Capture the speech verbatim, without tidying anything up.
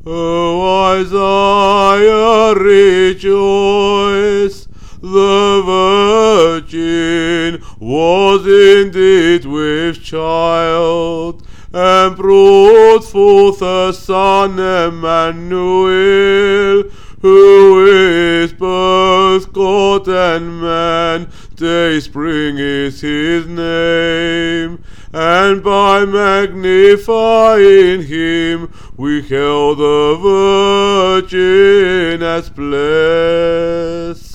O Isaiah, rejoice, the Virgin was indeed with child, and brought forth a son, Emmanuel, who is both God and man. Dayspring is his name, and by magnifying him we hail the Virgin as blessed.